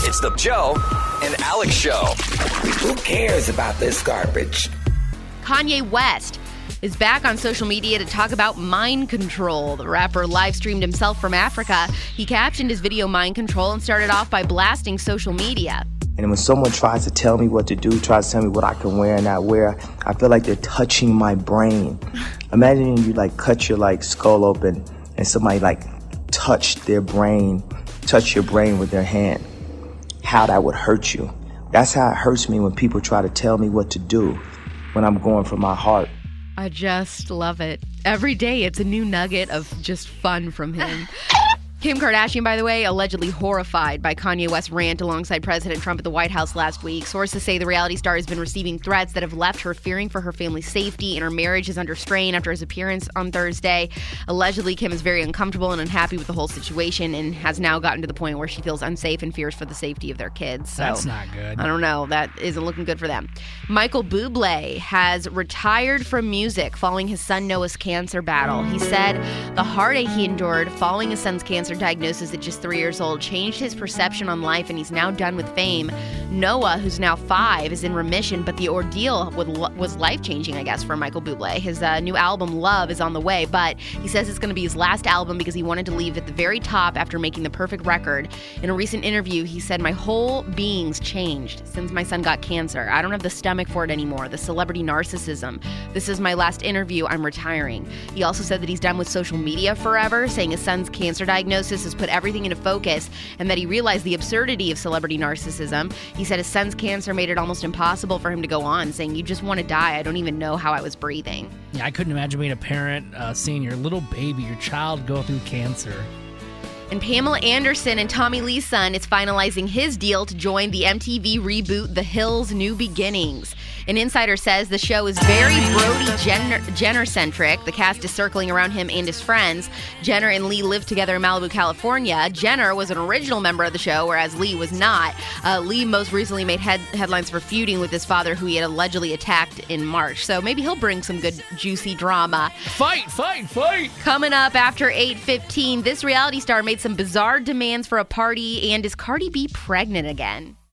It's the Joe and Alex Show. Who cares about this garbage? Kanye West is back on social media to talk about mind control. The rapper live streamed himself from Africa. He captioned his video mind control and started off by blasting social media. And when someone tries to tell me what to do, tries to tell me what I can wear and not wear, I feel like they're touching my brain. Imagine you cut your skull open and somebody touch your brain with their hand. How that would hurt you. That's how it hurts me when people try to tell me what to do when I'm going from my heart. I just love it. Every day it's a new nugget of just fun from him. Kim Kardashian, by the way, allegedly horrified by Kanye West's rant alongside President Trump at the White House last week. Sources say the reality star has been receiving threats that have left her fearing for her family's safety, and her marriage is under strain after his appearance on Thursday. Allegedly, Kim is very uncomfortable and unhappy with the whole situation and has now gotten to the point where she feels unsafe and fears for the safety of their kids. So, that's not good. I don't know. That isn't looking good for them. Michael Bublé has retired from music following his son Noah's cancer battle. He said the heartache he endured following his son's cancer diagnosis at just 3 years old changed his perception on life, and he's now done with fame. Noah, who's now 5, is in remission, but the ordeal was life-changing, I guess, for Michael Bublé. His new album, Love, is on the way, but he says it's going to be his last album because he wanted to leave at the very top after making the perfect record. In a recent interview, he said, "My whole being's changed since my son got cancer. I don't have the stomach for it anymore, the celebrity narcissism. This is my last interview. I'm retiring." He also said that he's done with social media forever, saying his son's cancer diagnosis has put everything into focus and that he realized the absurdity of celebrity narcissism. He said his son's cancer made it almost impossible for him to go on, saying, "You just want to die. I don't even know how I was breathing." Yeah, I couldn't imagine being a parent, seeing your little baby, your child go through cancer. And Pamela Anderson and Tommy Lee's son is finalizing his deal to join the MTV reboot The Hills: New Beginnings. An insider says the show is very Brody Jenner-centric. The cast is circling around him and his friends. Jenner and Lee lived together in Malibu, California. Jenner was an original member of the show, whereas Lee was not. Lee most recently made headlines for feuding with his father, who he had allegedly attacked in March. So maybe he'll bring some good, juicy drama. Fight! Coming up after 8:15, this reality star made some bizarre demands for a party, and is Cardi B pregnant again?